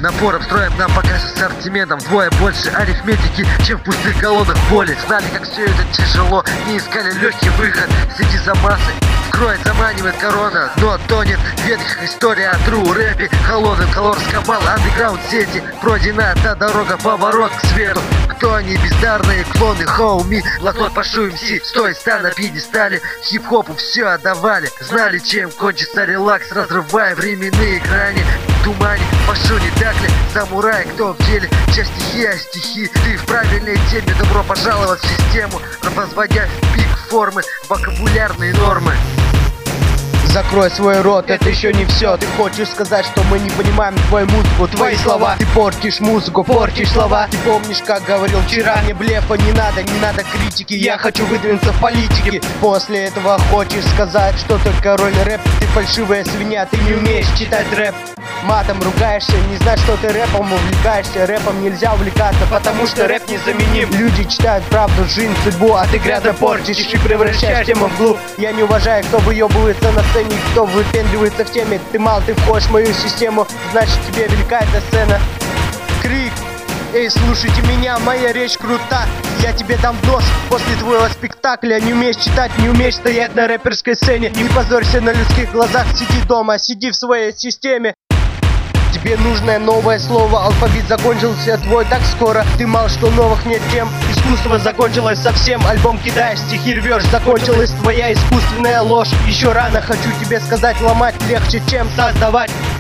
Напором, строем нам показ ассортиментом вдвое больше арифметики, чем в пустых колоннах боли. Знали, как все это тяжело, не искали легкий выход. Среди за массой вскроет, заманивает корона, но тонет в ветхих история о тру рэпе. Холодным колор скабал, андеграунд сети. Пройдена та дорога, поворот к свету. Кто они, бездарные клоны, хоуми, блокнот пошу МС, стой, ста на пьедестале. Хип-хопу все отдавали, знали, чем кончится релакс, разрывая временные грани. В тумане, пошу, не так ли? Самурай, кто в деле? Часть стихи, а стихи ты в правильной теме. Добро пожаловать в систему, возводя в пик формы вокабулярные нормы. Закрой свой рот, это еще не все. Ты хочешь сказать, что мы не понимаем твою музыку, твои слова. Ты портишь музыку, портишь слова. Ты помнишь, как говорил вчера? Мне блефа не надо критики. Я хочу выдвинуться в политике. После этого хочешь сказать, что ты король рэп. Ты фальшивая свинья, ты не умеешь читать рэп. Матом ругаешься, не знаешь, что ты рэпом увлекаешься. Рэпом нельзя увлекаться, потому что рэп незаменим. Люди читают правду, жизнь, судьбу, а ты грязно портишь и превращаешь тему в глуп. Я не уважаю, кто выебывается на сцене, кто выпендривается в теме. Ты мал, ты входишь в мою систему, значит тебе велика эта сцена. Крик: эй, слушайте меня, моя речь крута. Я тебе дам в нос после твоего спектакля. Не умеешь читать, не умеешь стоять на рэперской сцене. Не позорься на людских глазах, сиди дома, сиди в своей системе. Тебе нужное новое слово, алфавит закончился твой так скоро. Ты мало что новых нет тем, искусство закончилось совсем. Альбом кидаешь, стихи рвешь, закончилась твоя искусственная ложь. Еще рано, хочу тебе сказать, ломать легче, чем создавать.